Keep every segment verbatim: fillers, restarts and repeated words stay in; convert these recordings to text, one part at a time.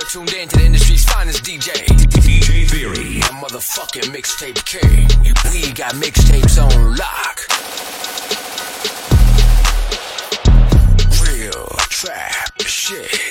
tuned in to the industry's finest D J, D J Theory, a motherfucking mixtape king. We got mixtapes on lock. Real trap shit.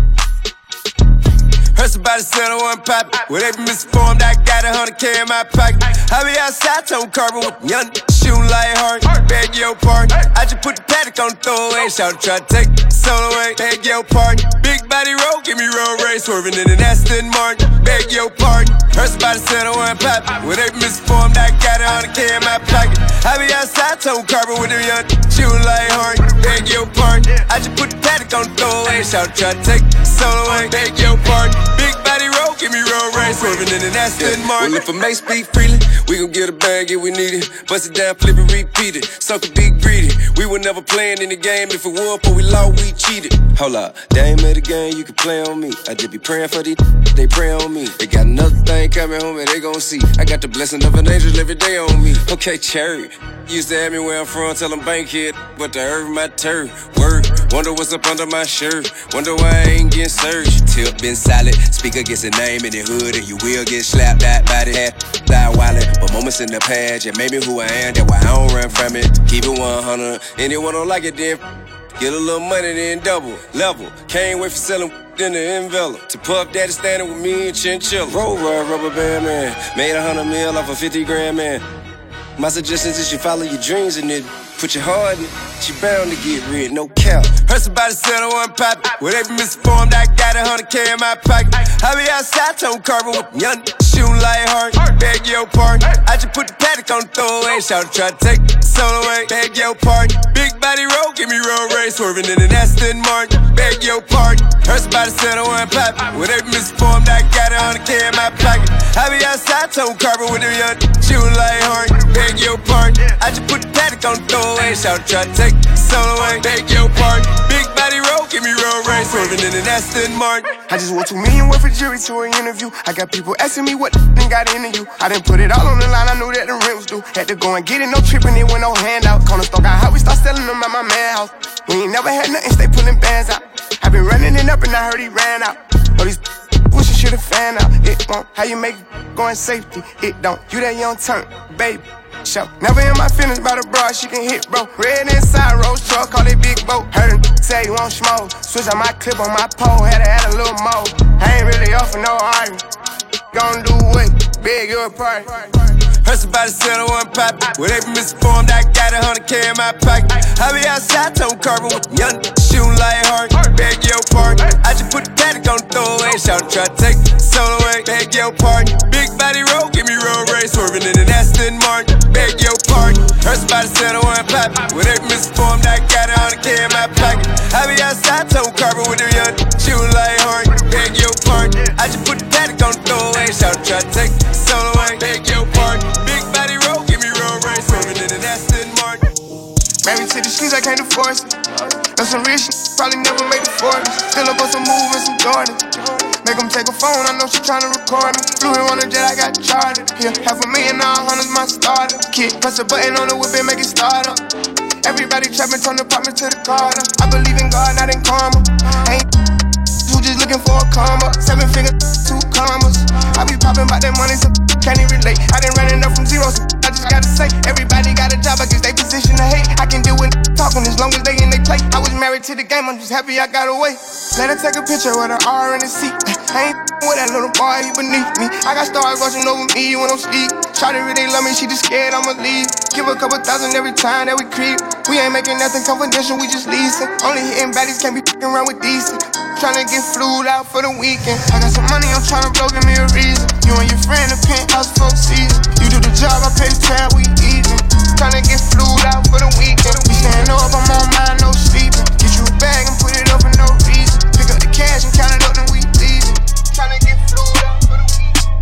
Heard somebody said I wasn't poppin'. Well, they be misinformed, I got a hundred K in my pocket. I be outside, tone carbon with young shooting like hard. Beg your pardon. I just put the paddock on the throwaway. Shout try to take the soul away. Beg your pardon. Big body roll, give me road race. Swerving in an Aston Martin. Beg your pardon. Heard somebody said I wasn't poppin'. Well, they be misinformed, I got a hundred K in my pocket. I be outside, tone carbon with them young shooting like hard. Beg your pardon. I just put the paddock on the throwaway. Shout try to take the soul away. Beg your pardon. Big body roll, give me road race, swerving in an Aston yeah. Martin. Well, if I may speak freely, we gon' get a bag if we need it. Bust it down, flip it, repeat it. Sucker be greedy. We were never playing in the game. If it won, but we lost, we cheated. Hold up, they ain't made a game, you can play on me. I just be praying for these, they pray on me. They got another thing coming home and they gon' see. I got the blessing of an angel every day on me. Okay, cherry. Used to have me where I'm from, tell them bank kid, but the earth my turf. Word, wonder what's up under my shirt. Wonder why I ain't getting searched. Tip been solid, speaker gets a name in the hood, and you will get slapped out by the head. Die wallet, but moments in the past, it made me who I am, that's why I don't run from it. Keep it one hundred, anyone don't like it then get a little money then double, level. Can't wait for selling in the envelope. To Puff Daddy standing with me and Chinchilla. Roll ride, rubber band man, made a hundred mil off a fifty grand man. My suggestion is you follow your dreams and then put your heart in it, you bound to get rid, no cap. Heard somebody said I wasn't poppin'. Well, they be misinformed, I got a hundred K in my pocket. I be outside, tone carbon with young shooting like hard. Beg your pardon. I just put the paddock on the throwaway. Shout try to take the soul away. Beg your pardon. Big body roll, give me road race. Swerving in an Aston Martin. Beg your pardon. Heard somebody said I wasn't poppin'. Well, they be misinformed, I got a hundred K in my pocket. I be outside, tone carbon with them young shooting like hard. Beg your pardon. I just put the paddock on the throwaway. Shout try to take the soul away. Beg your pardon. Big body roll, give me road race. Swerving in an Aston Martin. I just want two million worth of jury to an interview. I got people asking me what the f*** got into you. I done put it all on the line, I knew that the rent was due. Had to go and get it, no tripping, it with no handout. Corner store got hot, we start selling them at my man house. We ain't never had nothing, stay pulling bands out. I been running it up and I heard he ran out. All these wish you should've fan out. It won't, how you make it going safety? It don't, you that young turn, baby. Show. Never in my feelings about a broad, she can hit, bro. Red inside, rose truck, call it big boat. Heard him say he won't smoke. Switch on my clip on my pole, had to add a little more. I ain't really off for no argument. Gon' do what? Beg your party. Heard somebody said I wasn't poppin'. Well, they be misinformed, I got a hundred K in my pocket. I be outside, tone carbon with young shooting like hard. Beg your pardon. I just put the paddock on the throwaway. Shout try to take the soul away. Beg your pardon. Big body roll, give me road race. Swerving in an Aston Martin. Beg your pardon. Heard somebody said I wasn't poppin'. Well, they be misinformed, I got a hundred K in my pocket. I be outside, tone carbon with them young shooting like hard. Beg your pardon. I just put the paddock on the throwaway. Shout try to take the soul away. Beg your pardon. Big body roll, give me road race. Swerving in an Aston Martin. Married to the streets, I can't divorce it. That's some real shit, probably never made it for me. Still up on some moves and some Jordan. Make them take a phone, I know she tryna record me. Flew in on a jet, I got chartered. Yeah, half a million, all hundreds, my starter. Kid, press a button on the whip and make it start up. Everybody trapping, turn the apartment to the Carter. I believe in God, not in karma. Ain't who just looking for a karma. Seven figures, two commas. I be popping about that money, so can't even relate. I done running up from zero, so I just gotta say, everybody got a job, I guess they position to hate. I can deal with talking as long as they in they play. I was married to the game, I'm just happy I got away. Let her take a picture with her R in the seat. I ain't with that little boy, he beneath me. I got stars watching over me when I'm sleep. Shawty really love me, she just scared I'ma leave. Give her a couple thousand every time that we creep. We ain't making nothing confidential, we just leasing. Only hitting baddies, can't be f***ing around with decent. Tryna get flued out for the weekend. I got some money, I'm tryna blow, give me a reason. You and your friend in penthouse for season. You do the job, I pay the tab, we even. Tryna get flued out for the weekend. We stand up, I'm on mine, no sleeping. Get you a bag and put it up for no reason. Pick up the cash and count it up, then we leaving. Tryna get flued out for the weekend.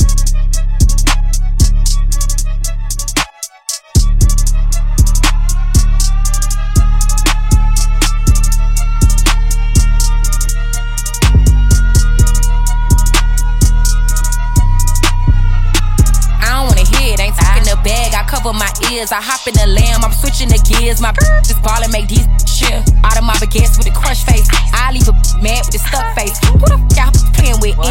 Cover my ears, I hop in the lamb, I'm switching the gears. My just ball and make these shit. Out of my baguettes with a crush face. I leave a mad with a stuck face. Who the f*** y'all playing with?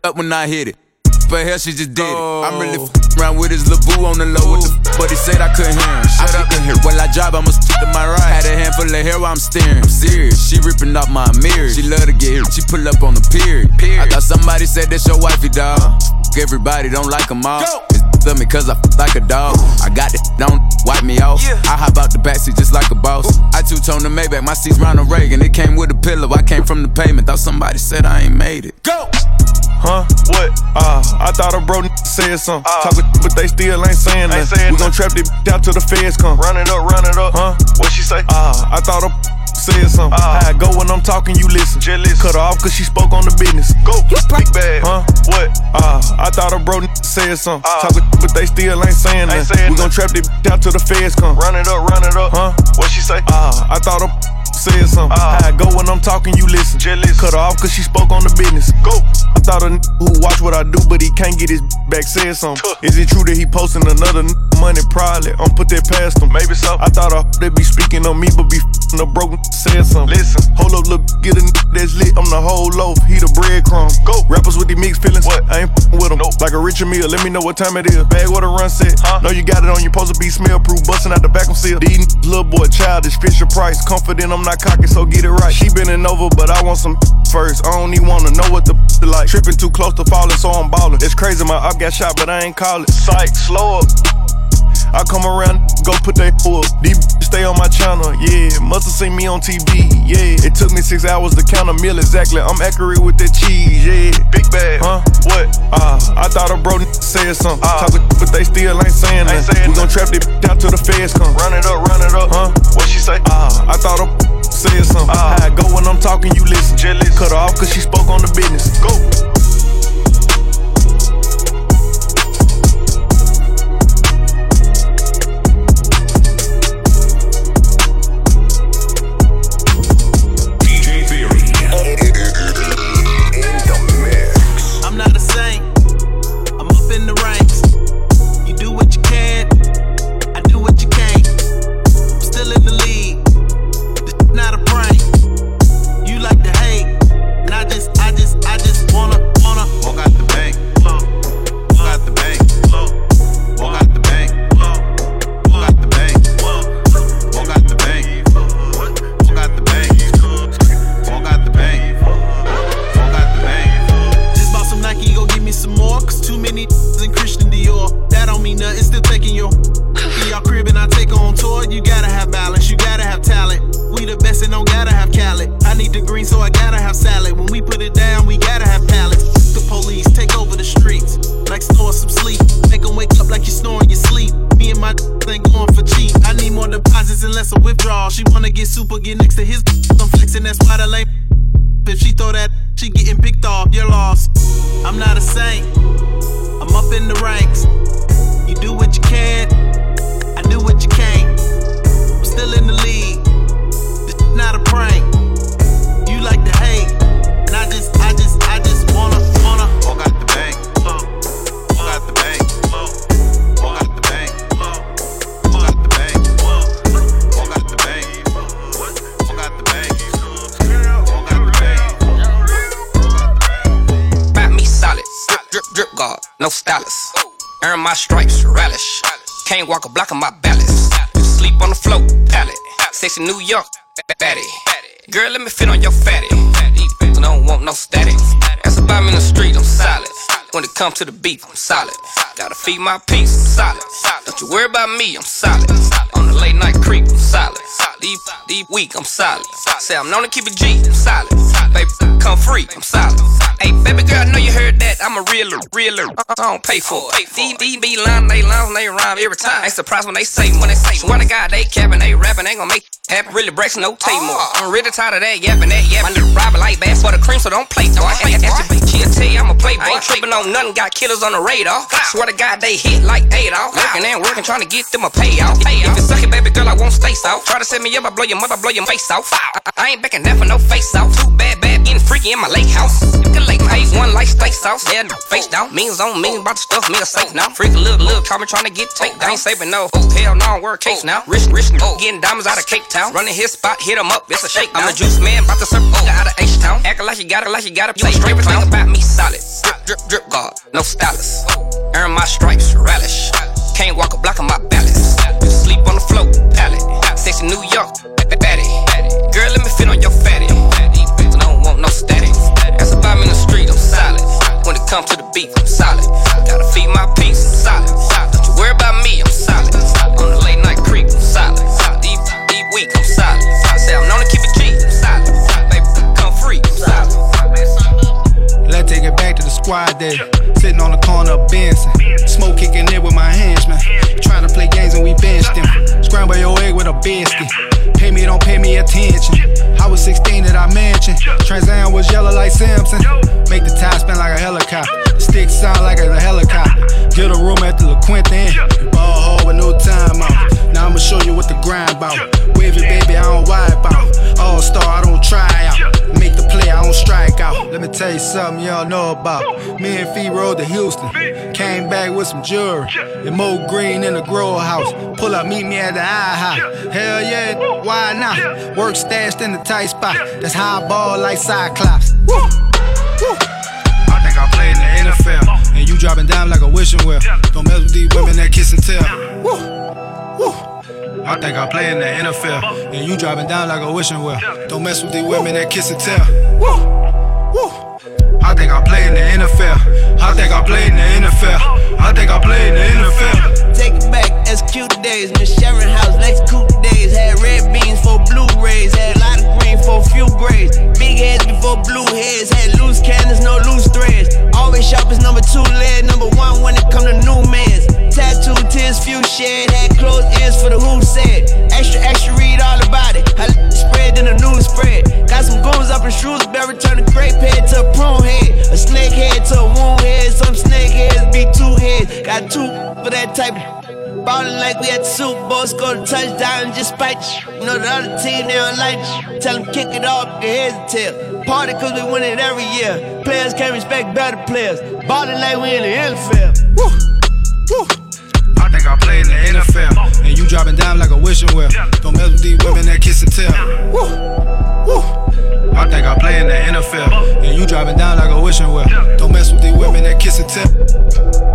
up when I hit it. But hell, she just did it. I'm really f***ing around with his lil' boo on the low with the f***, but he said I couldn't hear him. Shut up and hear. While I drive, I'ma stick to my right. Had a handful of hair while I'm steering. I'm serious. She ripping off my mirror. She love to get hit. She pull up on the pier. I thought somebody said that's your wifey, dawg. Everybody don't like them all. It's love me cause I f like a dog. I got it, don't wipe me off. I hop out the backseat just like a boss. I two-tone the Maybach, my seat's Ronald Reagan. It came with a pillow, I came from the pavement. Thought somebody said I ain't made it. Go! Huh? What? Ah, uh, I thought a bro said something. Uh, Talkin', but they still ain't saying nothing. We gon' trap this out till the feds come. Run it up, run it up. Huh? What she say? Ah, uh, I thought a said something. Uh, How I go when I'm talking, you listen. Jealous. Cut her off cause she spoke on the business. Go. Big bad. Huh? What? Ah, uh, I thought a bro said something. Uh, Talkin', but they still ain't saying nothing. We gon' trap this out till the feds come. Run it up, run it up. Huh? What she say? Ah, uh, I thought a said something. Uh, How I go when I'm talking, you listen. Jealous. Cut her off cause she spoke on the business. Go. I thought a n- who watch what I do, but he can't get his back said something. Tuh. Is it true that he posting another n- money? Probably. I'm put that past him. Maybe so. I thought a they be speaking on me, but be f***ing a broke n- said something. Listen. Hold up, look, get a n- that's lit. I'm the whole loaf. He the breadcrumb. Go. Rappers with these mixed feelings. What? I ain't f***ing with them. Nope. Like a Richard Mille. Let me know what time it is. Bag what a run set. Huh? Know you got it on. You supposed to be smell proof. Busting out the vacuum seal. These n- little boy childish. Fisher Price. Confident I'm not cocky, so get it right. She bending over, but I want some first. I don't even wanna know what the like. Tripping too close to falling, so I'm ballin'. It's crazy, my up got shot, but I ain't call it. Psych, slow up. I come around, go put that up. These stay on my channel, yeah. Must've seen me on T V, yeah. It took me six hours to count a meal exactly. I'm accurate with that cheese, yeah. Big bag, huh? What? Ah, uh, I thought a bro said something. Uh, Talkin', but they still ain't saying nothing. We gon' trap this out till the feds come. Run it up, run it up, huh? What she say? Ah, uh, I thought a said something. Uh, How I go when I'm talking, you listen. Jealous. Cut her off cause she spoke on the business. Go. No stylist. Earn my stripes, relish. Can't walk a block on my balance. Sleep on the floor, pallet. Sexy New York, fatty. Girl, let me fit on your fatty. These bitches don't want no static. That's about me in the street, I'm solid. When it comes to the beef, I'm solid. Gotta feed my peace, I'm solid. Don't you worry about me, I'm solid. On the late night creep, I'm solid. Deep, deep week, I'm solid. Say I'm known to keep it G, I'm solid. Baby, come free, I'm solid. Hey, baby girl, I know you heard that. I'm a realer, realer. I don't pay for it. D D B line, they line, they rhyme every time. Ain't surprised when they say, when they say. Swear to God, they capping, they rapping, ain't gon' make happen. Really breaks no tape more. I'm really tired of that yapping, that yapping. My little robber like bass for the cream, so don't play. Don't I ask your bitch, she'll tell you I'm a playboy. I ain't tripping on nothing, got killers on the radar. Swear to God, they hit like Adolf. Working and working, trying to get them a payoff. If it's sucking, baby girl, I won't stay soft. Try to set me up, I blow your mother, blow your face off. I, I ain't backing that for no face off. Too bad, bad, getting freaky in my lake house. You can lake my one like steak sauce. Yeah, face down. Means on means about the stuff, me a safe now. Freak a little, little call me tryna get take down. Ain't saving no. Oh, hell no, I work case now. Rich, rich, oh, getting diamonds out of Cape Town. Running his spot, hit him up, it's a shake. I'm a juice man, about to serve oh, out of H-Town. Acting like you got it, like you got it. You straight everything about me solid. Drip, drip, drip, God, no stylist. Earn my stripes, relish. Can't walk a block on my balance. Sleep on the float, pallet. Sexy New York, fatty. Girl, let me fit on your fatty. These bitches don't want no static. That's about me in the street, I'm solid. When it comes to the beat, I'm solid. Gotta feed my piece, I'm solid. Don't you worry about me, I'm solid. On the late night creep, I'm solid. Deep, deep week, I'm solid. I say I'm known to keep it G, I'm solid. Baby, come free, I'm solid. Let's take it back to the squad day. Sitting on the corner of Benson. Smoke kicking it with my hands, man. Trying to play games and we benched them. Scramble your egg with a biscuit. Pay me, don't pay me attention. I was sixteen at our mansion. Trans Am was yellow like Simpson. Make the tire spin like a helicopter. The stick sound like a helicopter. Get a room at the La Quinta. Ball hard with no time out. Now I'ma show you what the grind about. Wavy baby, I don't wipe out. All star, I don't try out. Make the play, I don't strike out. Let me tell you something y'all know about. Me and Fee rode to Houston. Came back with some jewelry. And Mo Green in the grow house. Pull up, meet me at the IHOP. Hell yeah, why not? Work stashed in the tight spot. That's how I ball like Cyclops. Woo! Woo! I think I play in the N F L. And you dropping down like a wishing well. Don't mess with these women that kiss and tell. Woo! Woo! I think I play in the N F L. And you dropping down like a wishing well. Don't mess with these women that kiss and tell. Woo! Woo! I think I play in the N F L. I think I play in the N F L. I think I play in the N F L. Take it back, that's cute days. Miss Sharon House, Lex Coop days. Had red beans for Blu-rays. Had a lot of green for a few grades. Big heads before blue heads. Had loose cannons, no loose threads. Always sharp as number two lead. Number one when it come to new mans. Tattoo, tears, few shed. Had closed ears for the who said. Extra, extra, read all about it. I spread in the news spread. Got some goons up in Shrewsbury. Turn a grape head to a prune head. A snake head to a wound head. Some snake heads be two heads. Got two for that type of ballin' like we at the Super Bowl. Score the touchdown and just spite. You know the other team, they don't like it. Tell them kick it off, your heads and tail. Party cause we win it every year. Players can't respect better players. Ballin' like we in the N F L. Woo! Woo! I think I play in the N F L. And you dropping down like a wishing well. Don't mess with these women that kiss and tell. Woo! Woo! I think I play in the N F L. And you dropping down like a wishing well. Don't mess with these women that kiss and tell.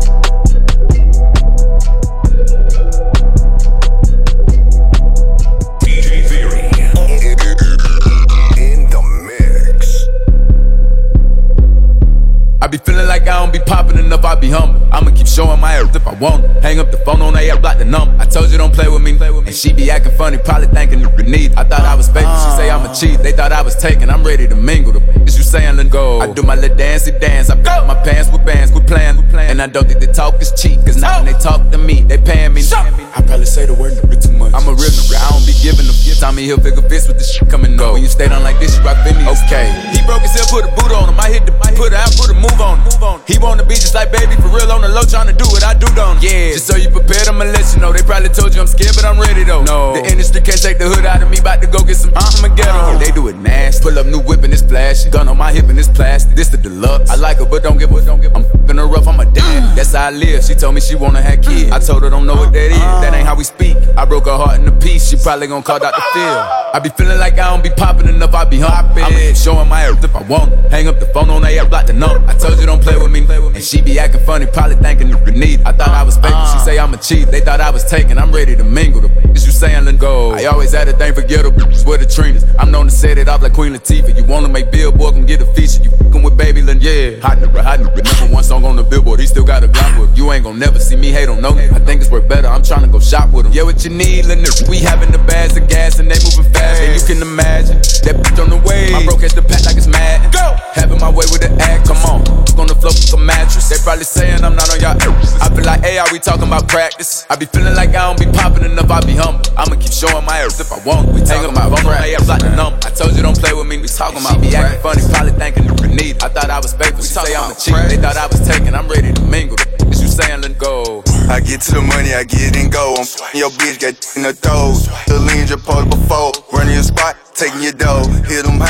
I be feeling like I don't be popping enough, I be humble. I'ma keep showing my ass if I want it. Hang up the phone on A, I block the number. I told you don't play with me, and she be acting funny, probably thinking the need. I thought I was faking, she say I'm a cheat. They thought I was taking, I'm ready to mingle. The bitches you saying, let go. I do my little dancey dance, I got my pants with bands, quit playing. And I don't think the talk is cheap, cause now when they talk to me, they paying me. I probably say the word a bit too much. I'm a real nigga, I don't be giving them. Tommy Hilfiger fist with the shit coming up. When you stay down like this, you rock Phineas. Okay, he broke his hip, put a boot on him. I hit the put out, put a move on him. He wanna be just like baby, for real on the low, tryna do what I do, don't yeah. Just so you prepared, I'ma let you know. They probably told you I'm scared, but I'm ready though. No, the industry can't take the hood out of me. About to go get some I'ma get em. They do it nasty. Pull up new whip and it's flashing. Gun on my hip and it's plastic. This the deluxe. I like her, but don't give a don't give. I'm f***ing her rough, I'm a dad. That's how I live. She told me she wanna have kids. I told her don't know what that is. That ain't how we speak. I broke her heart in a piece. She probably gon' call Doctor Phil. I be feeling like I don't be popping enough. I be humping. I'ma keep showing my ass if I want it. Hang up the phone on A, I block the number. I told you don't play with me. And she be acting funny, probably thinking the need. I thought I was faking, she say I'm a cheat. They thought I was taking, I'm ready to mingle. The bitches you saying let go. I always had a thing for ghetto bitches with the Trinas. I'm known to set it off like Queen Latifah. You wanna make Billboard, come get a feature. You fucking with Baby Lynn, yeah. Hot nigga, hot nigga. Remember one song on the Billboard, he still got a Glock with him. You ain't gon' never see me hate on no nigga. I think it's worth better, I'm tryna go shop with him. Yeah, what you need, little nigga. We having the bags of gas and they moving fast. And you can imagine that bitch on the way. My bro catch the pack like it's mad. Go! Having my way with the act, come on. On the floor with a mattress. They probably saying I'm not on y'all. I feel like, hey, are we talking about practice? I be feeling like I don't be popping enough, I be humble. I'ma keep showing my ass if I want. We talking about phone on A, I block the number. I told you don't play with me, we talking about she be acting funny, probably thinking the need. I thought I was faithful, she say I'm a cheat. They thought I was taking, I'm ready to mingle. Is you saying let go? I get to the money, I get it and go. I'm f***ing your bitch, got in her throat. The lean just pulled before, running your spot, taking your dough. Hit them high, hit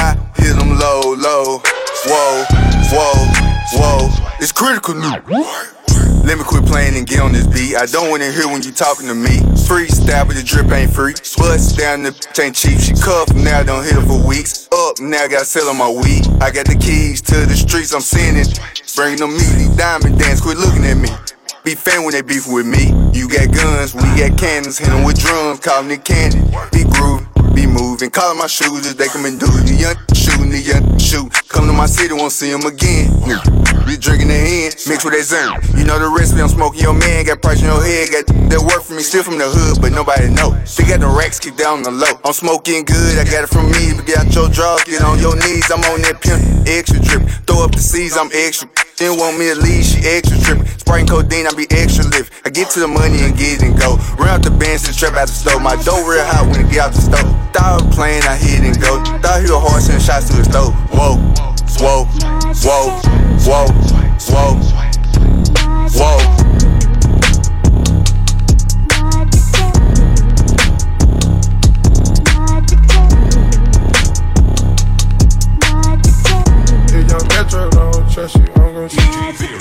hit them low, low. Whoa, whoa, whoa. It's critical new. Let me quit playing and get on this beat. I don't wanna hear when you talking to me. Freestyle, but the drip ain't free. Bust down, the bitch ain't cheap. She cuffed, now don't hit her for weeks. Up, now gotta sell on my weed. I got the keys to the streets, I'm seeing it. Bring them meaty diamond dance, quit looking at me. Be fan when they beef with me. You got guns, we got cannons. Hit them with drums, callin' it candy. Be groovin', be moving. Callin' my shooters, they come and do it. The young shootin', the young shoot. Come to my city, won't see them again. Be drinking the hen, mixed with that zern. You know the recipe, I'm smoking your man. Got price in your head, got that work for me. Still from the hood, but nobody know. They got the racks kicked down on the low. I'm smoking good, I got it from me. But get out your drawers, get on your knees. I'm on that pimp, extra drip. Throw up the C's, I'm extra. Didn't want me to leave, she extra trippin'. Spraying codeine, I be extra lift. I get to the money and get it and go. Run out the bench and trap out the stove. My dough real hot when it get out the stove. Thought I was playing, I hit and go. Thought he was hard sending shots to the stove. Whoa, whoa, whoa, whoa, whoa, whoa. If young Metro don't trust you, I'm gonna D J Theory.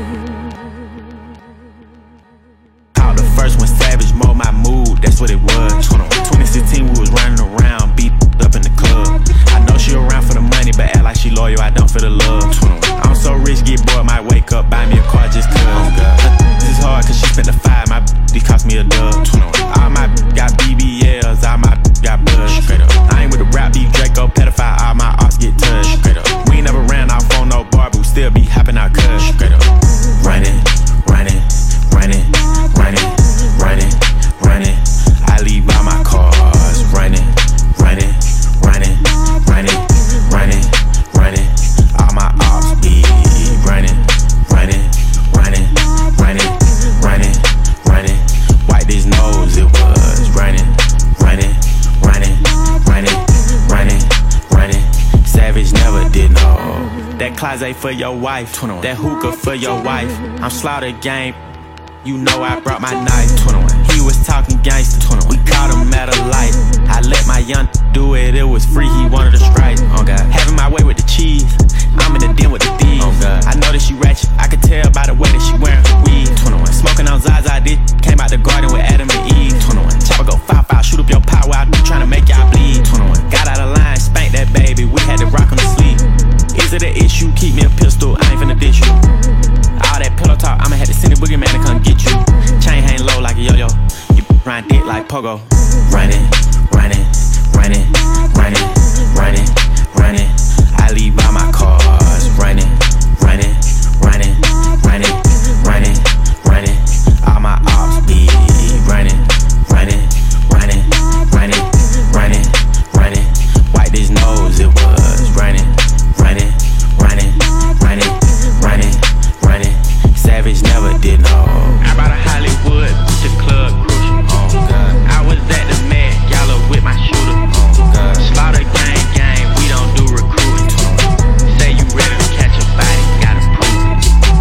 How the first one savage mold my mood, that's what it was. twenty sixteen we was running around, beat up in the club. I know she around for the money, but act like she loyal, I don't for the love. I'm so rich, get bored, might wake up, buy me a car just cause. This is hard cause she spent the five, my b****, cost me a dub. All my b**** got B B Ls, all my b**** got blood. I ain't with the rap beef, Draco, pedophile, all my arts get touched. We ain't never ran off on no bar, but we still be hopping out cuz. Running, running, running, running, running, running. I leave all my cars running, running, running, running, running, running. All my ops be running, running, running, running, running, running. Wipe his nose, it was running, running, running, running, running, running. Savage never did no. That closet for your wife, that hookah for your wife. I'm slaughter gang. You know I brought my knife. He was talking gangster. We caught him at a light. I let my young do it. It was free. He wanted a strike. Oh God. Having my way with the cheese. I'm in the den with the thieves. Oh God. I know that she ratchet. I could tell by the way that she wearing her weed. Smoking on Zaza. Did came out the garden with Adam and Eve. Chopper go five five. Shoot up your pot while I be trying to make y'all bleed. Got out of line. Spanked that baby. We had to rock on the sleeve. Is it an issue? Keep me a pistol. I ain't finna ditch you. All that pillow talk, I'ma have to send a boogeyman to come get you. Chain hang low like a yo-yo. You ride dick like pogo. Running, running, running, running, running, running. I leave all my cars running, running, running, running, running, running. All my ops be running, running, running, running, running, running. Wipe his nose, it was running, running, running, running, running, running. Savage never did no. I'm out of Hollywood, the club crucial. Oh God. I was at the Met, y'all are with my shooter. Oh God. Slaughter gang, gang, we don't do recruiting. Say you ready to catch a body, gotta prove it.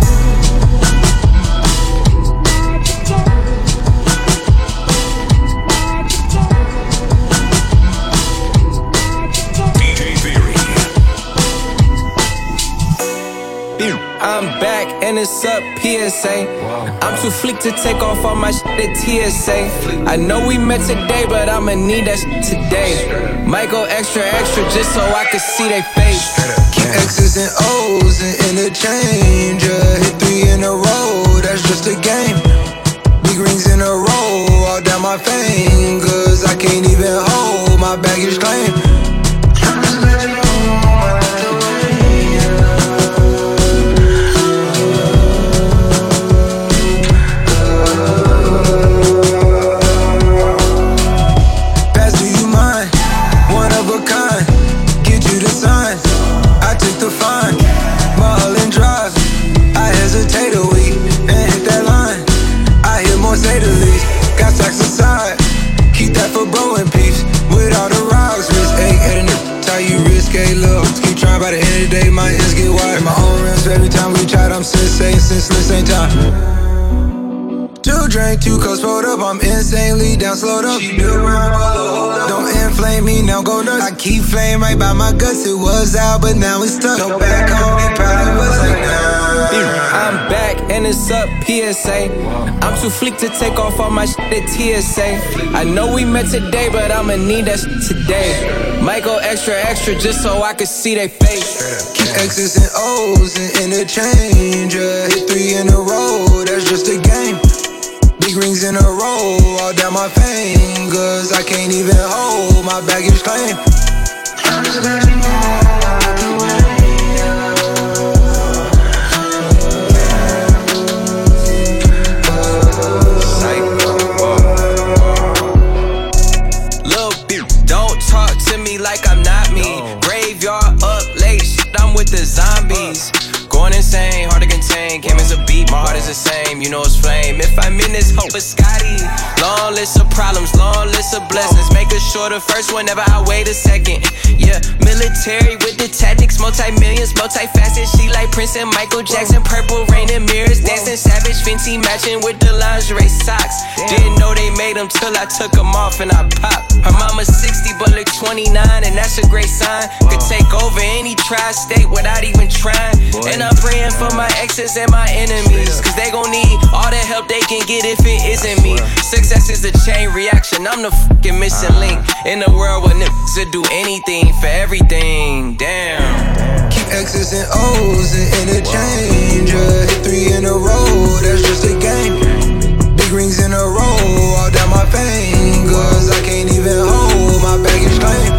D J Theory. I'm back and it's up P S A. I'm too fleek to take off all my shit at T S A. I know we met today, but I'ma need that shit today. Might go extra, extra just so I can see they face. X's and O's and interchange. uh, Hit three in a row, that's just a game. Big rings in a row, all down my fingers. I can't even hold my baggage claim. Say the least, got stacks aside. Keep that for bro and peeps. With all the rocks, Miss eight, heading the how you risque, look. Keep trying, by the end of the day, my ends get wide. My own rims, every time we tried, I'm sensei, senseless, ain't time. Two drink, two cups rolled up, I'm insanely down, slowed up. Don't inflame make me now go nuts. I keep flame right by my guts. It was out, but now it's stuck. No back home, ain't proud of us like nah. I'm back and it's up, P S A. I'm too fleek to take off all my shit at T S A. I know we met today, but I'ma need that shit today. Might go extra, extra just so I can see they face. Keep X's and O's and interchange. uh, Hit three in a row, that's just a game. Big rings in a row, all down my fingers. I can't even hold my baggage claim. I'm just letting you out the way. Like I'm not me. Graveyard up late, shit, I'm with the zombies. Going insane, hard to contain. Game is a beat, my heart is the same. You know it's flame. If I'm in this hope with Scotty, long list of problems, long list of blessings. Make it sure the first one, never I wait a second. Yeah, military with the tactics, multi-millions, multifaceted. She like Prince and Michael Jackson, purple rain and mirrors, dancing savage, Fenty matching with the lingerie socks. Didn't know they made them till I took them off and I popped. Her mama's sixty but look twenty-nine, and that's a great sign. Could take over any tri-state without even trying. And I'm praying for my exes and my enemies, cause they gon' need all the help they can get if it isn't me. Success is a chain reaction, I'm the fucking missing link in the world where niggas would do anything for everything. Damn. Keep X's and O's and interchange. uh, Hit three in a row, that's just a game. Big rings in a row, all down my fingers. I can't even hold my baggage claim.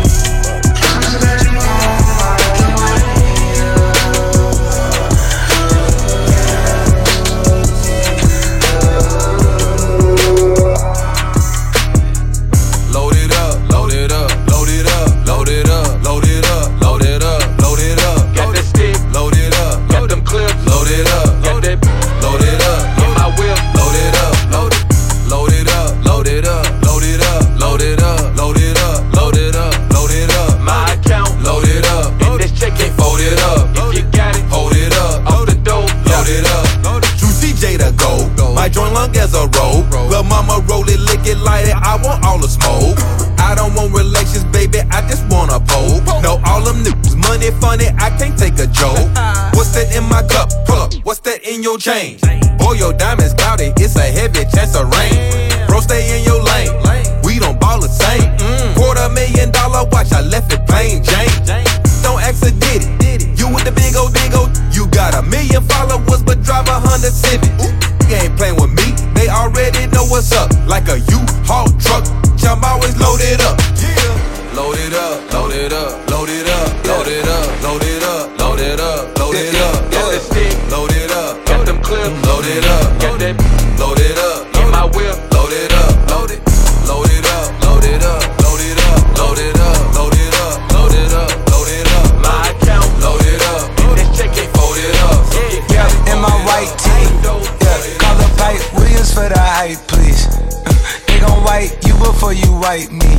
As a roll, well, mama roll it, lick it, light it. I want all the smoke. I don't want relations, baby. I just want a pole. No, all them niggas, money funny. I can't take a joke. What's that in my cup? Pull up. What's that in your chain? Boy, your diamonds cloudy. It's a heavy chance of rain. Bro, stay in your lane. We don't ball the same. Quarter million dollar watch. I left it plain Jane. Don't ask a did it. You with the big old, big old. You got a million followers, but drive a Honda Civic. You ain't playing with me, they already know what's up. Like a U-Haul truck, I'm always loaded up. Yeah. Load it up, load it up, load it up, load it up, load it up, load it up, load it up. Got the stick, load it up, got them clips, load it up, got that, load it up, in my whip, load it up, load it, load it up, load it up, load it up, load it up, load it up, load it up, load it up. My account, load it up, this check ain't fold it up. Yeah, in my white tee. Call up Pipe Williams for the hype, please. Uh, they gon' wipe you before you wipe me.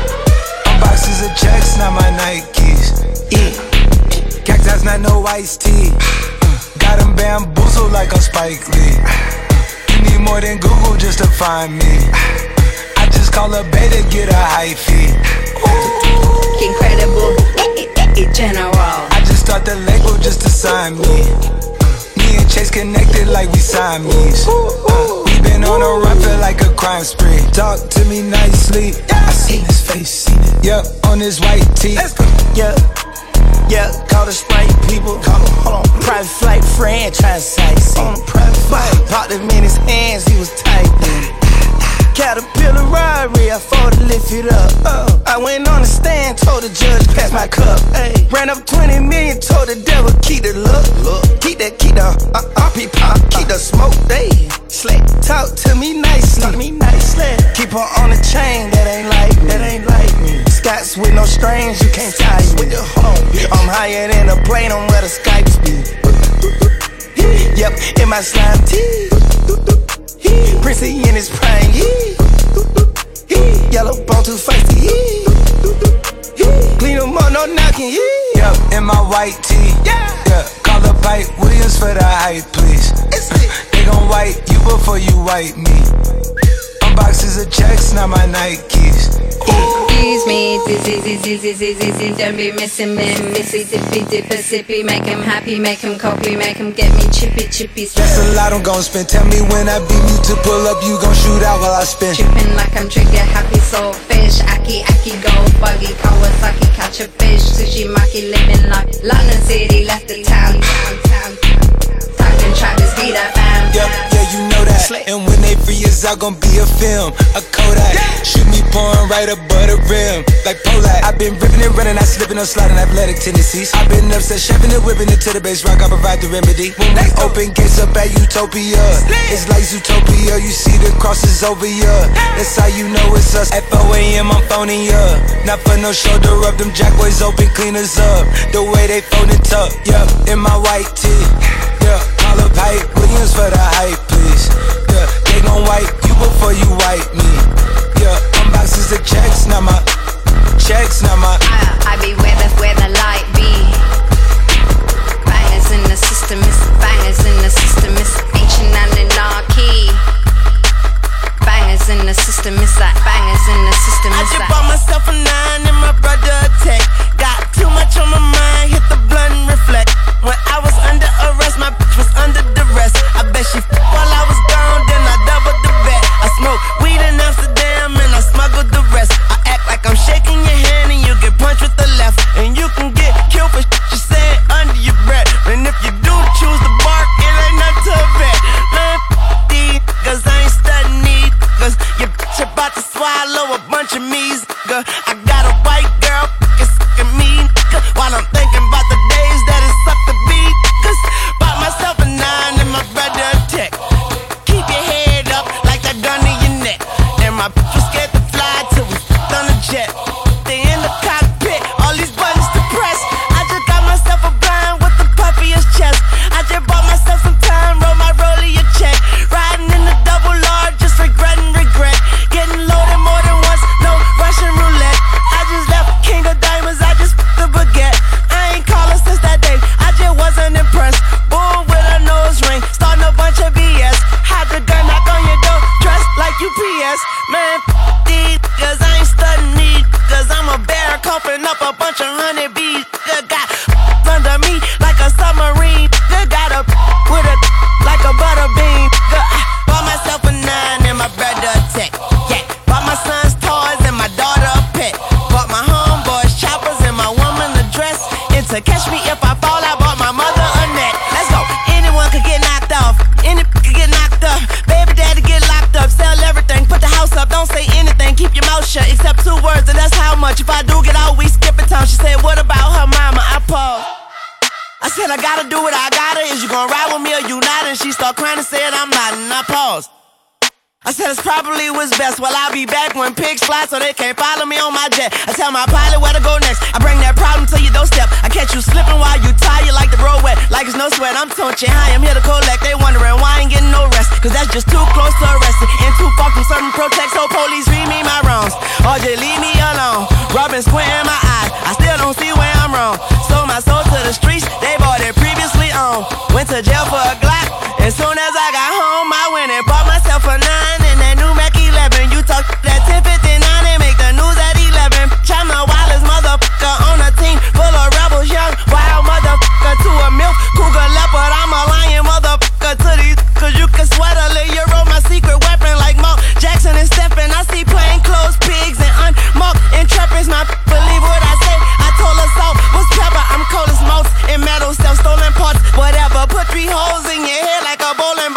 My boxes of checks, not my Nikes. E. Cactus, not no iced tea. Uh, got them bamboozled like a Spike Lee. Uh, you need more than Google just to find me. Uh, I just call a beta, get a high fee. Ooh. Incredible, general. I just start the label just to sign me. Me and Chase connected like we Siamese. uh, We been on a run, feel like a crime spree. Talk to me nicely. I seen his face, seen it. Yup, on his white tee. Yeah, yeah, call the Sprite people. Call him, hold on. Private flight franchise sites. On a private flight, popped him in his hands, he was typing. Caterpillar robbery, I fought to lift it up. Uh, I went on the stand, told the judge, pass my cup. Ay. Ran up twenty million, told the devil, keep the look. look. Keep that, keep the uh, R P pop, keep the smoke. They slick, talk to me nicely. Talk to me nicely. Keep her on the chain, that ain't like, that ain't like me. Scots with no strings, you can't tie me. I'm higher than a plane on where the Skypes be. Yep, in my slime tee. Prissy in his prime, yellow bone too feisty. Clean them up, no knocking. Yup, in my white tee. Yeah, yeah. Call up Pipe Williams for the hype, please. They gon' wipe you before you wipe me. My boxes of checks, not my Nikes. E excuse me. Dizzy, dizzy, dizzy, dizzy, don't be missing me. Missy, dippy, dipper, sippy, make him happy, make him copy, make him get me chippy, chippy. That's a lot I'm gon' spend. Tell me when I beat you to pull up, you gon' shoot out while I spin. Tripping like I'm trigger happy, soul fish. Aki, aki, go buggy, Kawasaki, catch a fish. Sushi, maki, living like London City, left the town, town, town. Talking Travis, be that fam. Yeah, yeah, you know that. And when they free us out, gon' be a film, a Kodak. Shoot me pouring right above the rim, like Polak. I've been ripping and running, I slipping on sliding athletic tendencies. I've been upset, chefing and whipping it to the base rock. I provide the remedy. When we open gates up at Utopia, it's like Zootopia. You see the crosses over ya. That's how you know it's us. At four A M I'm phoning ya. Not for no shoulder up, them jack boys open cleaners up. The way they fold it up, yeah. In my white tee, yeah. Call up Hype Williams for the hype, please. Yeah, they gon' wipe you before you wipe me. Yeah, unboxes of checks, not my checks, not my. I, I be where the where the light be. Bangers in the system, it's bangers in the system, it's ancient anarchy. Bangers in the system, it's like bangers in the system. I it's just like bought myself a nine and my brother a tech. Got too much on my mind, hit the blunt and reflect. When I was under arrest, my bitch was under duress. I bet she f while I was gone, then I doubled the bet. I smoke weed in Amsterdam and I smuggled the rest. I act like I'm shaking your hand and you get punched with the left. And you can get killed for shit you said under your breath. And if you do choose to bark, it ain't nothing to a vet. Man, f these, cause I ain't studying these. Cause your bitch about to swallow a bunch of me's. I got a white girl f***ing sucking me. While I'm thinking about the days that it sucked to be. Cause bought myself a nine and my brother a tech. Keep your head up like that gun in your neck. And my bitch was scared to fly till we f***ed on a jet. They in the cockpit, all these buttons to press. I just got myself a blind with the puffiest chest. I just bought myself some time, roll my rollie a check. Riding in the double R, just regretting regret. Getting loaded more than once, no Russian roulette. I just left King of Diamonds, I just f***ed the baguette. I ain't callin' since that day, I just wasn't impressed. Boom with a nose ring, starting a bunch of B S. Had the gun knock on your door, dressed like U P S. Man, f*** these, cause I ain't studying these. Cause I'm a bear coughing up a bunch of honeybees. Got under me like a submarine. Got a with a like a butter bean. I bought myself a nine and my brother a tech. Yeah, bought my son's toys and my daughter a pet. Bought my homeboys choppers and my woman a dress. And to catch me if I fall, I bought my mother a net. Let's go. Anyone could get knocked off. Any could get knocked up. Baby daddy get locked up. Sell everything. Put the house up. Don't say anything. Keep your mouth shut. Except two words, and that's how much. If I do get out, we skip it town. She said, what about her mama? I paused. I said, I gotta do what I gotta. Is you gonna ride with me or you not? And she start crying and said, I'm not. And I paused. I said it's probably what's best. Well, I'll be back when pigs fly so they can't follow me on my jet. I tell my pilot where to go next. I bring that problem to your doorstep. I catch you slipping while you tired like the road wet. Like it's no sweat, I'm touching high, I'm here to collect. They wondering why I ain't getting no rest. Cause that's just too close to arrested. And too far from certain protect. So police read me my wrongs. Or just leave me alone. Rubbing square in my eye, I still don't see where I'm wrong. Sold my soul to the streets, they bought it previously on. Went to jail for a Glock. As soon as I got home, I went and bought myself a nine and that new Mac eleven. You talk that ten fifty-nine and make the news at eleven. China Wildest motherfucker on a team full of rebels, young wild motherfucker to a milk cougar leopard. I'm a lion motherfucker to these, cause you can sweat a little. You roll my secret weapon like Mark Jackson and Stephen. I see plain clothes, pigs and unmarked intrepid. My believe what I say. I told her salt was pepper. I'm cold as mouse in metal, self stolen parts, whatever. Put three holes in your head like a bowling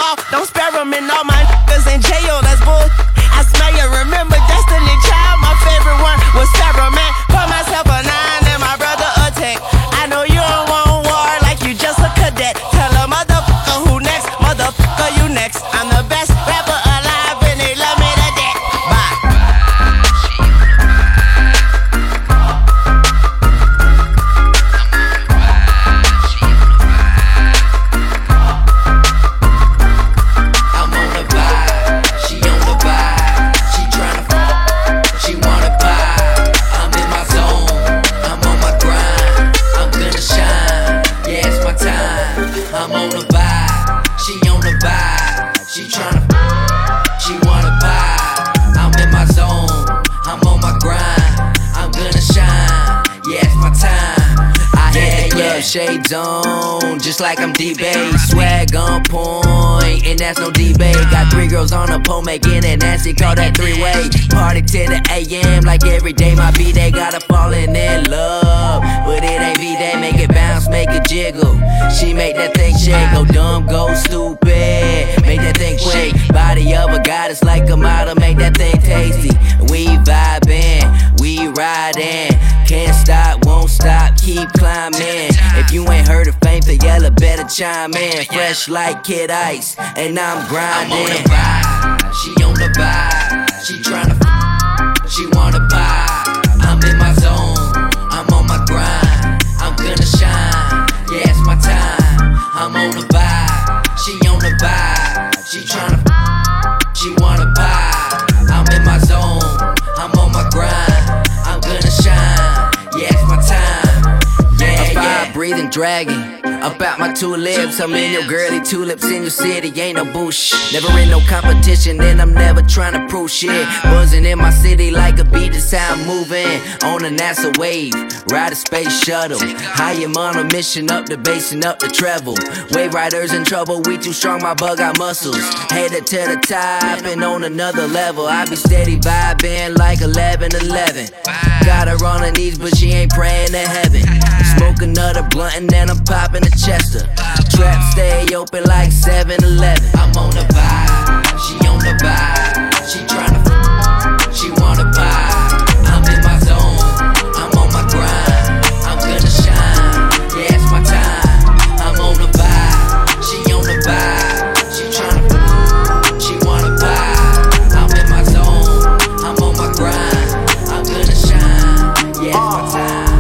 shades on, just like I'm D-Bay. Swag on point, and that's no debate. Got three girls on a pole making it nasty, call that three-way. Party till the A M, like every day my B-Day. Gotta fallin' in love, but it ain't V-Day. Make it bounce, make it jiggle. She make that thing shake, go dumb, go stupid. Make that thing quick, body of a goddess like a model. Make that thing tasty. We vibin', we riding. Can't stop, won't stop, keep climbing. If you ain't heard of Fame for Yella, better chime in. Fresh like Kid Ice, and I'm grinding. I'm on the vibe, she on the vibe. She tryna f, she wanna buy. I'm in my zone, I'm on my grind. I'm gonna shine, yeah, it's my time. I'm on the vibe, she on the vibe. She tryna f, she wanna buy. I'm in my zone, I'm on my grind. I'm gonna shine, yeah, it's my time. Yeah, yeah. Breathing dragon. Up out my two lips, I'm in your girly tulips in your city, ain't no bullshit. Never in no competition, and I'm never trying to prove shit. Buzzing in my city like a beat, that's how I'm moving. On a NASA wave, ride a space shuttle. I am on a mission up the bass and up the treble. Wave riders in trouble, we too strong, my bug got muscles. Headed to the top and on another level. I be steady vibing like eleven eleven. Got her on her knees, but she ain't praying to heaven. Smoke another blunt and then I'm popping a Chester. Trap stay open like seven eleven. I'm on the vibe, she on the vibe. She tryna f, she wanna buy. I'm in my zone, I'm on my grind. I'm gonna shine, yeah, it's my time. I'm on the vibe, she on the vibe. She tryna f, she wanna buy. I'm in my zone, I'm on my grind. I'm gonna shine, yeah, it's my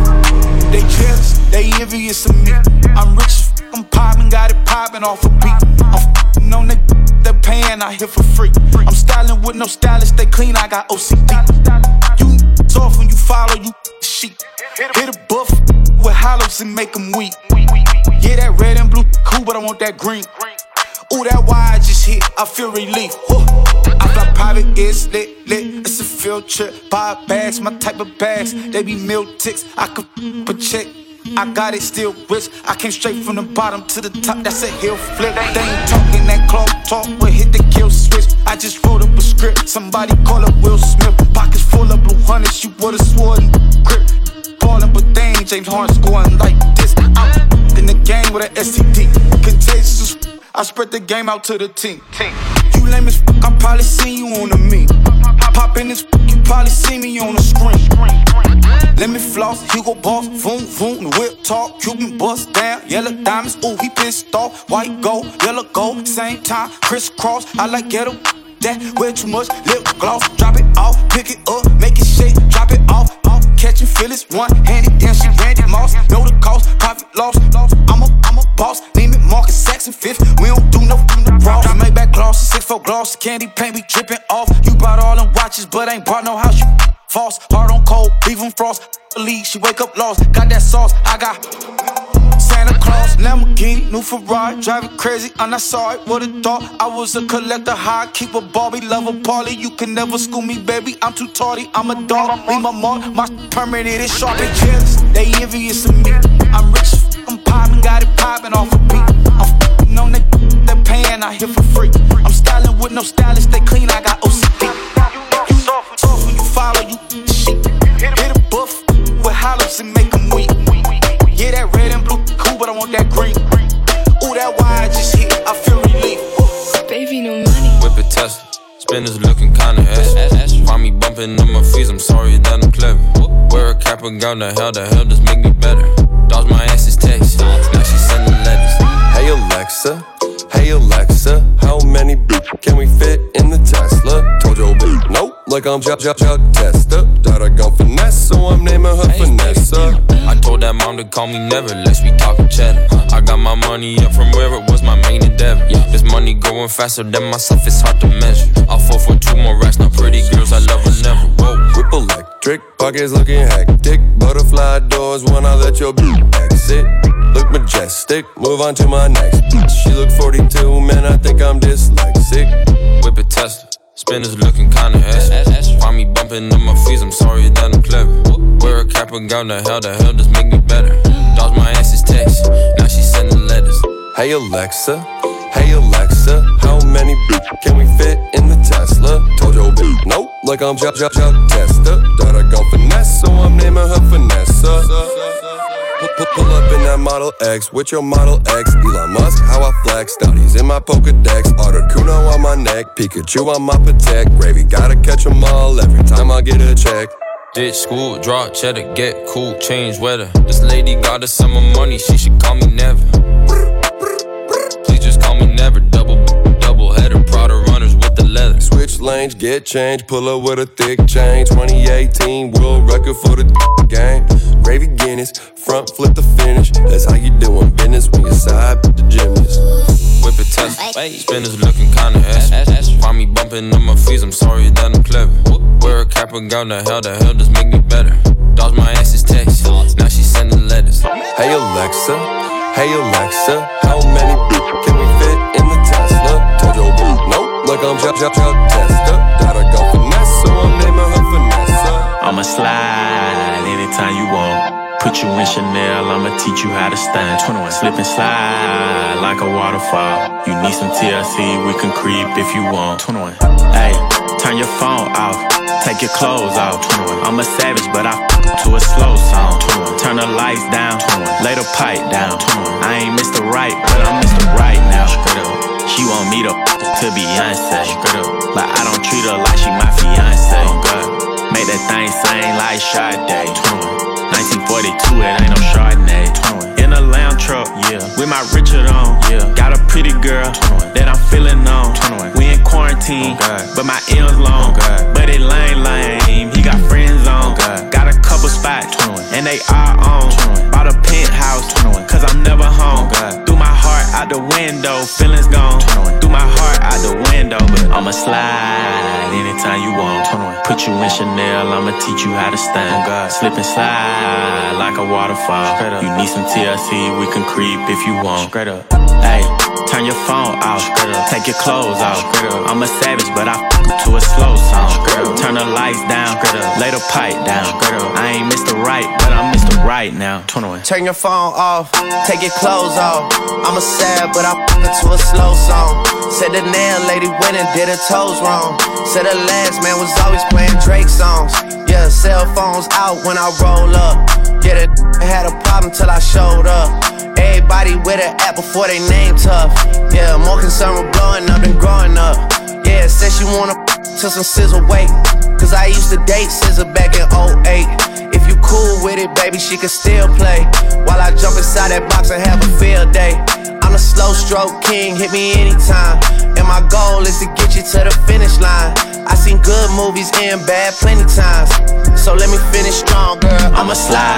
time. They jealous, they envious of me. I'm rich, I'm poppin', got it poppin' off a beat. I'm f***ing on that, they're paying out here for free. I'm styling with no stylist, they clean, I got O C D. You off when you follow, you sheep. Hit a buff with hollows and make them weak. Yeah, that red and blue cool, but I want that green. Ooh, that wire just hit, I feel relief. Ooh. I fly private, it's lit, lit, it's a field trip. Buy bags, my type of bags, they be meal ticks. I could but check. I got it still rich. I came straight from the bottom to the top. That's a hill flip. They ain't talking that clock talk, but hit the kill switch. I just wrote up a script. Somebody call up Will Smith. Pockets full of blue hundreds. You would've sworn grip. Ballin', but they ain't James Harden scoring like this. I'm in the game with an S T D. Contagious. I spread the game out to the team. You lame as fuck. I probably seen you on the meme. Pop in this fuck. You probably see me on the screen. Let me floss, Hugo Boss, boom, boom, the whip talk, Cuban bust down, yellow diamonds, ooh, he pissed off, white gold, yellow gold, same time, crisscross, I like ghetto, that way too much, lip gloss, drop it off, pick it up, make it shake, drop it off, off, catching feelings, one-handed, damn, she Randy Moss, know the cost, profit loss, I'm a, I'm a boss, name it Marcus Saxon fifth, we don't do no from the bras, we make back gloss, six four gloss, candy paint, we dripping off, you bought all them watches, but ain't brought no house, you false, hard on cold, leave them frost. League, she wake up lost. Got that sauce, I got Santa Claus, Lamborghini, new Ferrari, driving crazy. I'm not sorry, would've thought I was a collector. High, keep a Barbie, love a Polly. You can never school me, baby. I'm too tardy. I'm a dog, leave my mark. My permanent is sharp. They jealous, they envious of me. I'm rich, I'm poppin', got it poppin' off a beat. I'm f***ing on that, they're paying out here for free. I'm styling with no stylist, they clean. I got O C D. You soft when you follow, you shit. Hit a buff with hollows and make them weak. Yeah, that red and blue cool, but I want that green. Ooh, that wire just hit, I feel relief. Baby, no money. Whip it Tesla, spinners looking kinda ass. Find me bumping on my feet, I'm sorry that I'm clever. Wear a cap and gown, the hell, the hell just make me better. Dodge my ass's text, now she sending letters. Hey Alexa, hey Alexa, how many b- can we fit in the Tesla? Told your bitch, nope, like I'm Chuck Chuck Chuck Tester. That I gon' finesse, so I'm naming her hey, Vanessa. I told that mom to call me never, let's be talking cheddar. I got my money up from where it was my main endeavor. This money growing faster than myself, it's hard to measure. I'll fall for two more racks, now pretty girls, I love her never. Whoa. Whip electric, pockets looking hectic. Butterfly doors when I let your b- exit. Look majestic, move on to my next. She look forty-two, man, I think I'm dyslexic. Whip it Tesla, spinners looking kinda ass. Find me bumping on my feet, I'm sorry that I'm clever. Wear a cap and gown, the hell, the hell just make me better. Dodge my answers text, now she sending letters. Hey Alexa, hey Alexa, how many bitches can we fit in the Tesla? Told your bitch, nope, like I'm Chuck Chuck Chuck Tester. That I go finesse, so I'm naming her Vanessa. Pull, pull up in that Model X with your Model X. Elon Musk, how I flex. Stouties in my Pokedex. Articuno on my neck. Pikachu on my Protect. Gravy, gotta catch 'em all every time I get a check. Ditch school, draw cheddar, get cool, change weather. This lady got us some money, she should call me never. Please just call me never. Double, double header, Prada runners with the leather. Switch lanes, get change, pull up with a thick chain. twenty eighteen world record for the game. Gravy Guinness, front flip the finish. That's how you doing business when you side the gymnast. Whip it test, spinners looking kinda ass. Find me bumping on my feet, I'm sorry that I'm clever. Wear a cap and gown, the hell, the hell does make me better. Dodge my answers text, now she sending letters. Hey Alexa, hey Alexa, how many bitches can we fit in the Tesla? Told your bitch, nope, like I'm Chuck Chuck Chuck Tester. That I go finesse, so I'm naming her Vanessa. I'ma slide anytime you want. Put you in Chanel, I'ma teach you how to stand. twenty-one Slip and slide like a waterfall. You need some T L C, we can creep if you want. twenty-one Hey, turn your phone off, take your clothes off. twenty-one I'm a savage, but I f to a slow song. twenty-one Turn the lights down, twenty-one lay the pipe down. twenty-one I ain't Mister Right, but I'm Mister Right now. She want me to to Beyonce, but I don't treat her like she my fiance. Make that thing sing like Sade. nineteen forty-two, it ain't no Chardonnay. In a lamb truck, yeah, with my Richard on, yeah. Got a pretty girl that I'm feeling on. We in quarantine, but my M's long. But it lame lame, he got friends on. Got a couple spots, and they are on. Bought a penthouse, cause I'm never home. Threw my heart out the window, feelings gone. Threw my heart out the window, but I'ma slide anytime you want. Put you in Chanel, I'ma teach you how to stand. Slip and slide like a waterfall. You need some T L C, we can creep if you want. Hey, turn your phone off, take your clothes off. I'm a savage, but I f to a slow song. Turn the lights down, lay the pipe down. I ain't Mister Right, but I'm Mister Right now. twenty-one Turn your phone off, take your clothes off. I'm a sad, but I f to a slow song. Said the nail lady went and did her toes wrong. Said the last man was always playing Drake songs. Yeah, cell phones out when I roll up. Yeah, that had a problem till I showed up. Everybody with an app before they name tough. Yeah, more concerned with blowing up than growing up. Yeah, said she wanna f to some scissor weight. Cause I used to date scissor back in oh eight. If you cool with it, baby, she can still play. While I jump inside that box and have a field day. I'm a slow stroke king, hit me anytime. And my goal is to get you to the finish line. I seen good movies and bad plenty times. So let me finish strong, girl. I'ma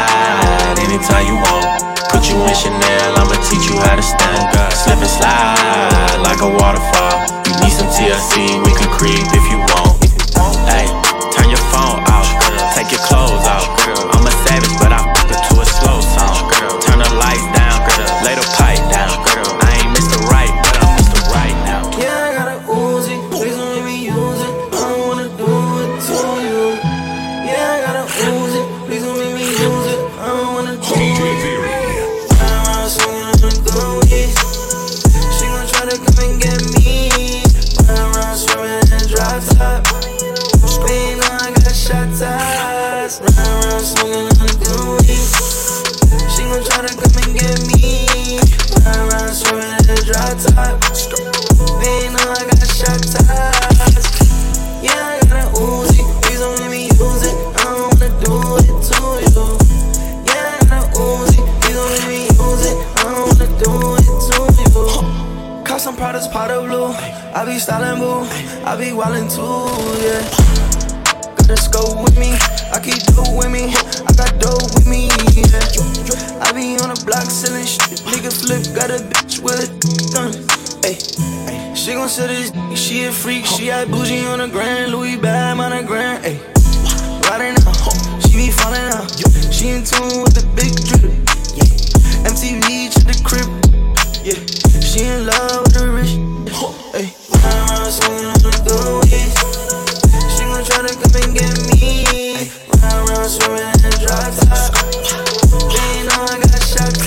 slide anytime you want. Put you in Chanel, I'ma teach you how to stand. Slip and slide like a waterfall. You need some T L C, we can creep if you want. Hey, turn your phone off, take your clothes off. I'm a savage, but I f it to a slow song. Turn the lights down, lay the pipe down. I ain't Mister Right, but I'm Mister Right now. Yeah, I got a Uzi, please don't let me use it. I don't wanna do it to you. Yeah, I got a Uzi, please don't let me use it. I don't wanna do it. I'm around swinging on the goalies. She gon' try to come and get me. I'm around swimming in a drop top. They know I got shot ties. Run around swinging on the goalies. She gon' try to come and get me. Run around swimming in a drop top. They know I got shot ties. Yeah, I got a Uzi, please don't let me use it. I don't wanna do it to you. Yeah, I got a Uzi, please don't let me use it. I don't wanna do it to you. Cause some products pot of blue. I be styling boo, I be wildin' too, yeah. Got the scope with me, I keep dope with me. I got dope with me, yeah. I be on the block selling shit. Nigga flip, got a bitch with a gun. Ay, she gon' sell this, she a freak. She had bougie on the grand, Louis bag on the grand. Ay, riding out, she be falling out. She in tune with the big drip. Yeah, M T V to the crib. Yeah, she in love with the rich. Ay, run around swinging on the goalies. She gon' try to come and get me. Run around swimming in a drop top. They know I got shot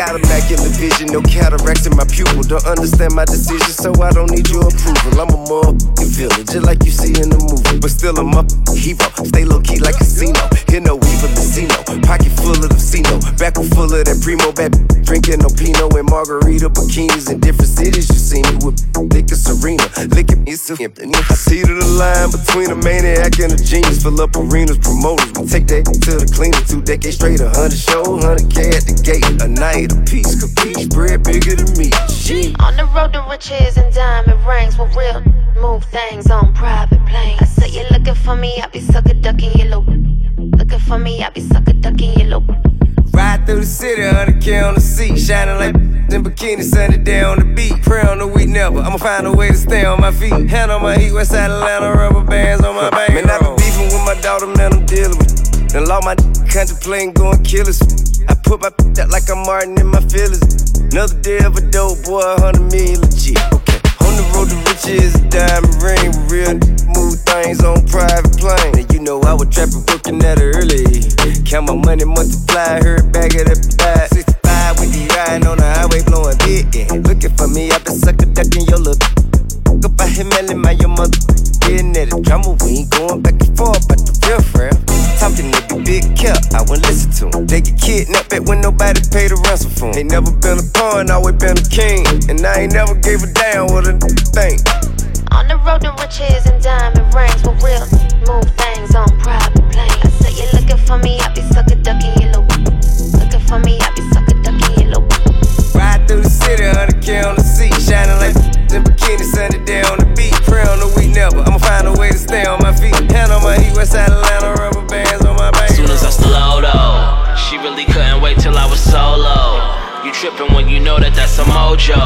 got immaculate vision, no cataracts in my pupil. Don't understand my decision, so I don't need your approval. I'm a motherfucking villain, just like you see in the movie. But still I'm a hero, stay low key like casino. Hear no evil casino, pocket full of the casino. Back full of that primo, back drinking no Pinot and margarita bikinis in different cities. You see me with thick as Serena, licking me so I see to the line between a maniac and a genius. Fill up arenas, promoters, we take that to the cleaner. Two decades straight, a hundred show, hundred K at the gate. A night a piece, capiche, bread bigger than me. Shit. On the road to riches and diamond rings, with real move things on private planes. I said you looking for me, I be sucker ducking yellow. Looking for me, I be sucker ducking yellow. Ride through the city, one hundred K on the seat, shining like in bikini, sunny day on the beat. Pray on the week never, I'ma find a way to stay on my feet. Hand on my heat, west side Atlanta, rubber bands on my back. Man, I be beefing with my daughter, man, I'm dealing with. Done lost my contemplating going killers. I put my out like I'm Martin in my feelings. Another day of a dope boy, a hundred million legit. Okay, on the road to riches, a diamond ring, with real move things on private plane. And you know I was trapping, working at her early. Count my money, multiply, heard back at the back. sixty-five with the riding on the highway, blowing big. Yeah. Looking for me, I been sucker ducking your little. Up out here, melon, my your mother. Getting at the drama, we ain't going back and forth, but the real friend. Talking nigga, big cap, I wouldn't listen to him. They get kidnapped back when nobody paid a ransom for him. Ain't never been a pawn, always been a king. And I ain't never gave a damn what a think. On the road to riches and diamond rings, with real move things on private planes. I said you looking for me, I be sucker ducking yellow. Looking for me, I be sucker ducking yellow. Ride through the city, one hundred K on the seat, shining like in bikini, sunny day on the beat. Pray on the week never, I'ma find a way to stay on my feet. Hand on my heat, west side Atlanta, rubber bands on my back. As soon as I slow though, she really couldn't wait till I was solo. You trippin' when you know that that's a mojo.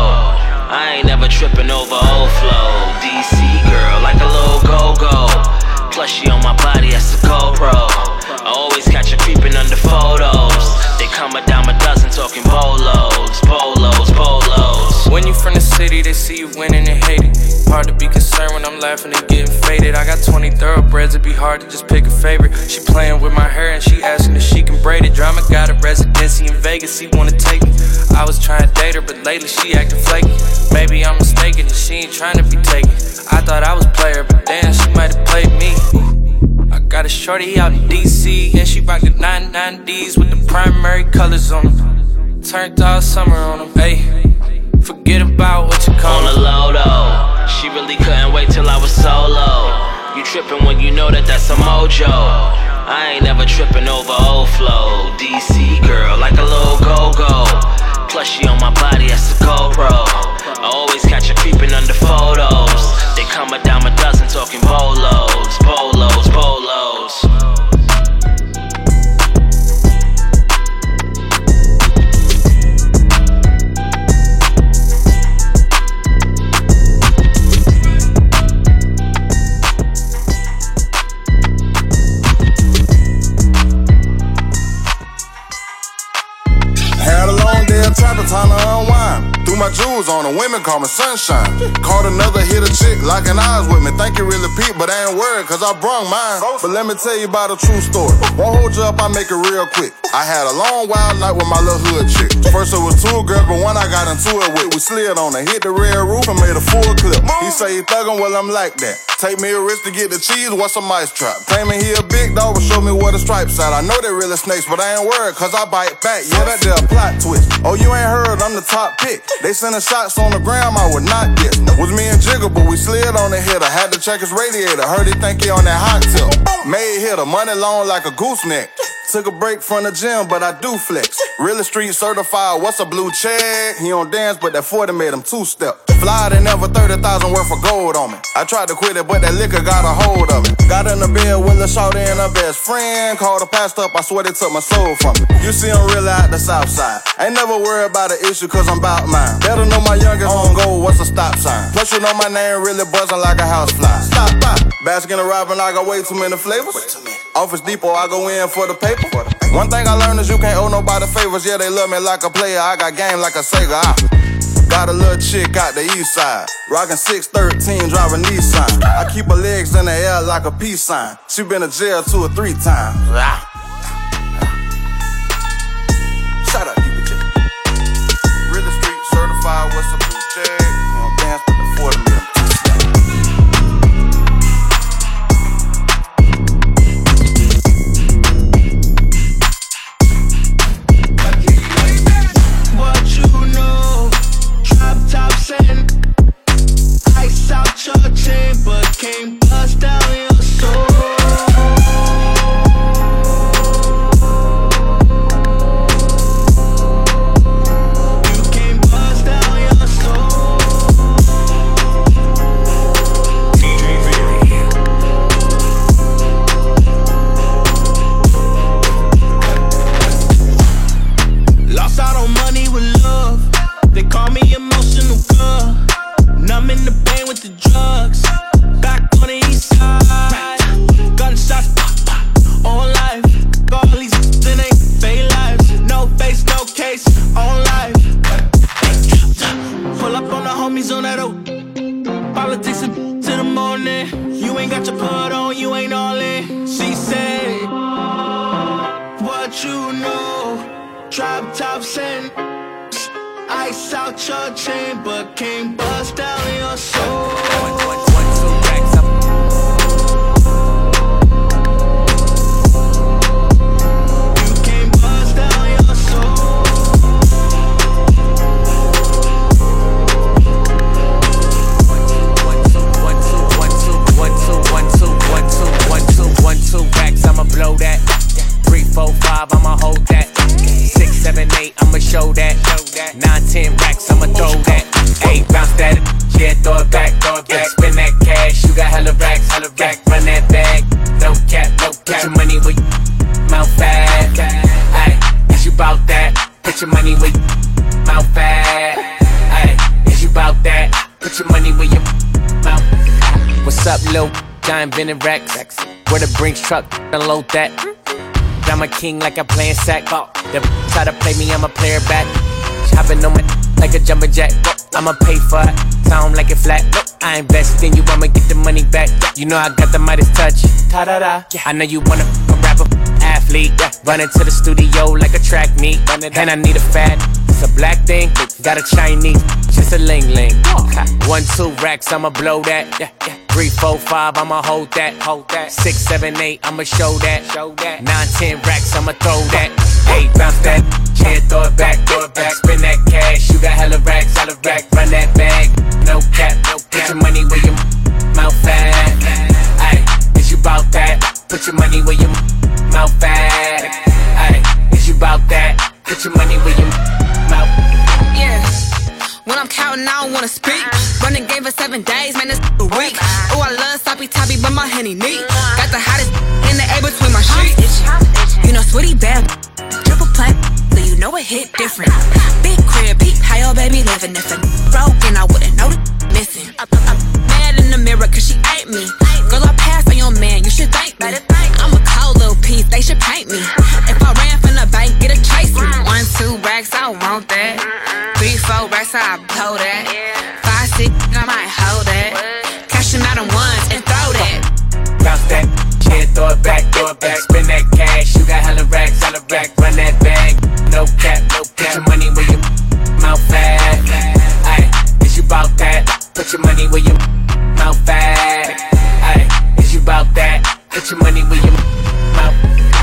I ain't never trippin' over old flow. D C girl, like a little go-go. Plushie on my body, that's a GoPro. I always catch her creeping under photos. They come a dime a dozen talking bolos, bolos, bolos. When you from the city, they see you winning and hate it. Hard to be concerned when I'm laughing and getting faded. I got twenty thoroughbreds, it'd be hard to just pick a favorite. She playing with my hair and she asking if she can braid it. Drama got a residency in Vegas, he wanna take me. I was trying to date her, but lately she acting flaky. Maybe I'm mistaken and she ain't trying to be taken. I thought I was player, but damn, she might have played me. I got a shorty out in D C and she rocked the ninety-nine D's with the primary colors on them. Turned all summer on them, ayy. Forget about what you call on the low though. She really couldn't wait till I was solo. You trippin' when you know that that's a mojo. I ain't never trippin' over old flow. D C girl, like a little go-go. Plushie on my body, that's a GoPro. I always catch her creeping under photos. They come a dime a dozen talking bolos, bolos, bolos. Trapping, time to unwind. Threw my jewels on her, women call me sunshine. Caught another hit a chick, locking eyes with me. Think you really peep, but I ain't worried, cause I brung mine. But let me tell you about a true story. Won't hold you up, I make it real quick. I had a long wild night with my little hood chick. First it was two girls, but one I got into it with. We slid on her, hit the red roof and made a full clip. He say he thuggin', well I'm like that. Take me a risk to get the cheese, what's a mice trap? Claiming he a big dog, but show me where the stripes at. I know they really snakes, but I ain't worried, cause I bite back. Yeah, that there a plot twist. Oh, you ain't heard, I'm the top pick. They sending shots on the ground, I would not get. Was me and Jigga, but we slid on the hitter. Had to check his radiator, heard he think he on that hot tip. Made hitter, money long like a gooseneck. Took a break from the gym, but I do flex. Really street certified, what's a blue check? He don't dance, but that forty made him two-step. Fly, they never thirty thousand worth of gold on me. I tried to quit it, but that liquor got a hold of it. Got in the bed with a shorty and her best friend. Called the pastor up, I swear they took my soul from me. You see I'm really out the south side. Ain't never worried about an issue, cause I'm about mine. Better know my youngest on gold, what's a stop sign? Plus you know my name really buzzing like a housefly. Stop by. Baskin and Robin, I got way too many flavors. Office Depot, I go in for the paper. One thing I learned is you can't owe nobody favors. Yeah, they love me like a player, I got game like a Sega. I got a little chick out the east side, rockin' six thirteen, driving Nissan. I keep her legs in the air like a peace sign. She been to jail two or three times. Shout out, Cuba J. what you know. Drop top send. Ice out your chain, but can't bust down your soul. One, one, one, two racks up. You can't bust down your soul. One, two, one, two, one, two, one, two, one, two, one, two, one, two, one, two racks, I'ma blow that. Three, four, five, I'ma hold that. Six, seven, eight, I'ma show that. Nine, ten racks, I'ma throw that. Eight, bounce that, yeah, throw it back, throw it back. Spin that cash, you got hella racks, hella rack. Run that bag, no cap, no cap. Put your money where you mouth fat. Ayy, is you bout that? Put your money where you mouth fat. Ayy, is you bout that? Put your money where you mouth. What's up, lil' giant Bennett racks? Where the Brinks truck, unload that. I'm a king like I'm playing sack. The try to play me, I'm a player back. Hopping on my like a jumper jack. I'ma pay for it, sound like it flat. I invest in you, I'ma get the money back. You know I got the Midas touch. Ta-da-da. I know you wanna a rapper, athlete. Running to the studio like a track meet. And I need a fat, it's a black thing. Got a Chinese, just a ling-ling. One, two racks, I'ma blow that. Three, four, five, I'ma hold that. Hold that. Six, seven, eight, I'ma show that. Show that. Nine, ten racks, I'ma throw that. Eight, bounce that. Yeah, throw it back, throw it back. Spin that cash, you got hella racks, hella rack. Run that bag, no cap, no cap. Put your money where your mouth fat. Ayy, is you bout that? Put your money where your mouth fat. Ayy, is you bout that? Put your money where your mouth. Yeah. When I'm counting, I don't wanna speak. Running game for seven days, man, it's a week. Oh, I love sloppy toppy, but my henny neat. Got the hottest in the air between my sheets. You know, sweaty bad, triple plant, so you know it hit different. Big crib, peep, how your baby living. If it broken, I wouldn't know the missing. I'm mad in the mirror, cause she ain't me. Girl, I pass on your man, you should thank me. I'm a cold little piece, they should paint me. If I ran from the bank, get a chase me. One, two racks, I want that. Three, four racks, I blow that. Five, six, I might hold that. Cash them out in ones and throw that. Bounce that, yeah, throw it back, throw it back. Spin that cash, you got hella racks, hella rack. Run that bag, no cap, no cap. Put your money where your mouth fat. Ayy, is you bout that? Put your money where your mouth fat. Ayy, is you bout that? Put your money where your mouth.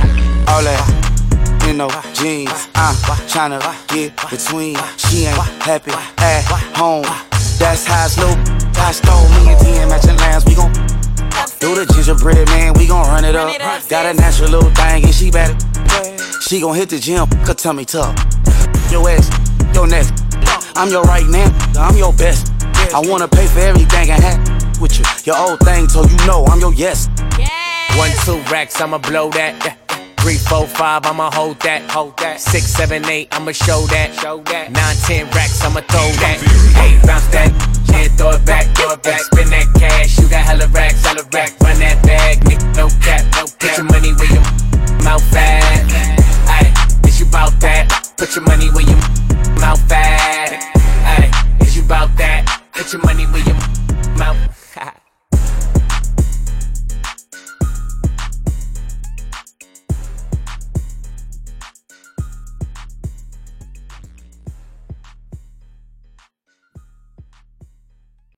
All that, you know, jeans, I'm tryna get between. She ain't happy at home. That's how it's low. I stole me and ten matching lambs. We gon' do the gingerbread, man. We gon' run it up. Got a natural little thing and she better. She gon' hit the gym, her tummy tuck. Your ass, your neck. I'm your right now, I'm your best. I wanna pay for everything I had with you. Your old thing, so you know I'm your yes. One, two racks, I'ma blow that. Three, four, five, I'ma hold that. Hold that. Six, seven, eight, I'ma show that. Show that. Nine, ten racks, I'ma throw that. Eight, bounce that. Yeah, throw it back, throw it back. Spin that cash, you got hella racks, hella rack. Run that bag, nigga, no cap, no cap. Put your money where your mouth fat. Ayy, is you bout that? Put your money where your mouth fat. Ayy, is you bout that? Put your money where your mouth.